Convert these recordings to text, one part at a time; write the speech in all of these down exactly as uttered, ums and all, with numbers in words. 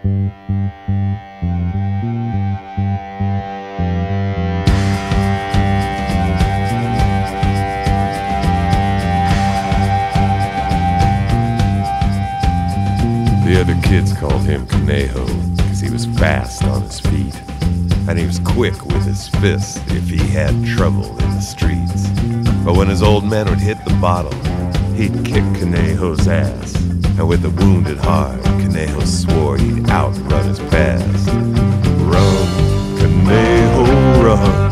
The other kids called him Conejo, cause he was fast on his feet, and he was quick with his fists if he had trouble in the streets. But when his old man would hit the bottle, he'd kick Conejo's ass, and with a wounded heart, Conejo swore he'd outrun his past. Run, Conejo, run.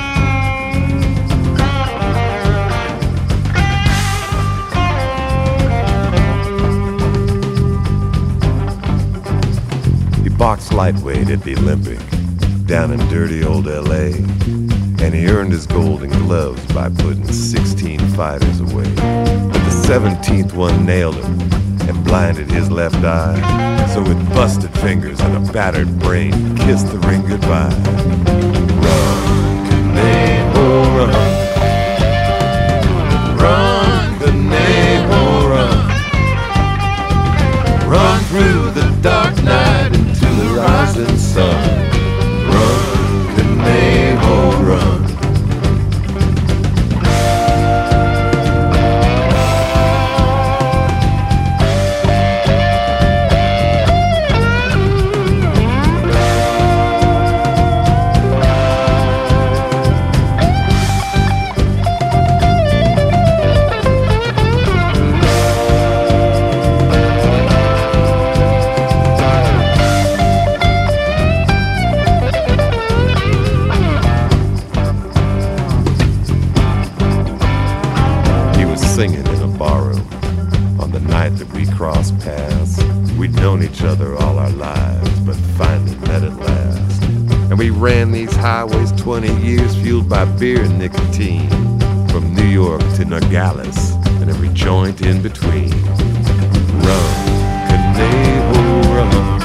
Boxed lightweight at the Olympic down in dirty old L A, and he earned his golden gloves by putting sixteen fighters away. But the seventeenth one nailed him and blinded his left eye, so with busted fingers and a battered brain, he kissed the ring goodbye. Run, Conejo, run. Run, Conejo, run. Run through the dark night into the rising sun. Run, Conejo, run. Singing in a barroom on the night that we crossed paths. We'd known each other all our lives, but finally met at last. And we ran these highways twenty years, fueled by beer and nicotine, from New York to Nogales and every joint in between. Run, Conejo, run.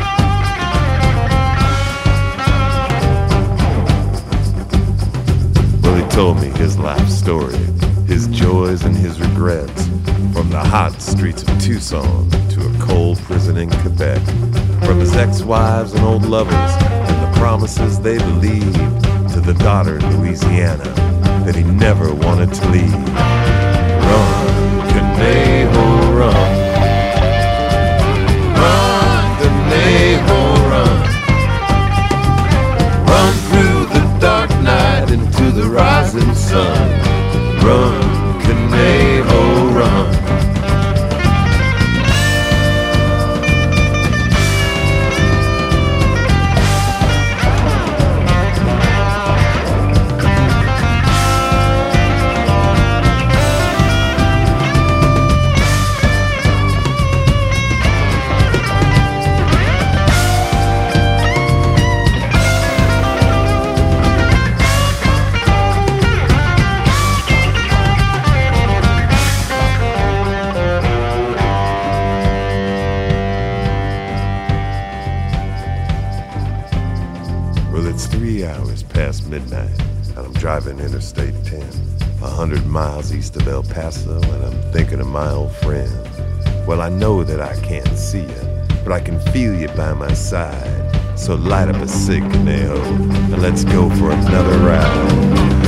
Well, he told me his life story, his joys and his regrets, from the hot streets of Tucson to a cold prison in Quebec, from his ex-wives and old lovers and the promises they believed, to the daughter in Louisiana that he never wanted to leave. Run, Conejo, run. Run, Conejo, run. Run through the dark night into the rising sun. Run, Conejo, run. Well, it's three hours past midnight, and I'm driving Interstate ten, a hundred miles east of El Paso, and I'm thinking of my old friend. Well, I know that I can't see you, but I can feel you by my side. So light up a cig, Conejo, and let's go for another ride.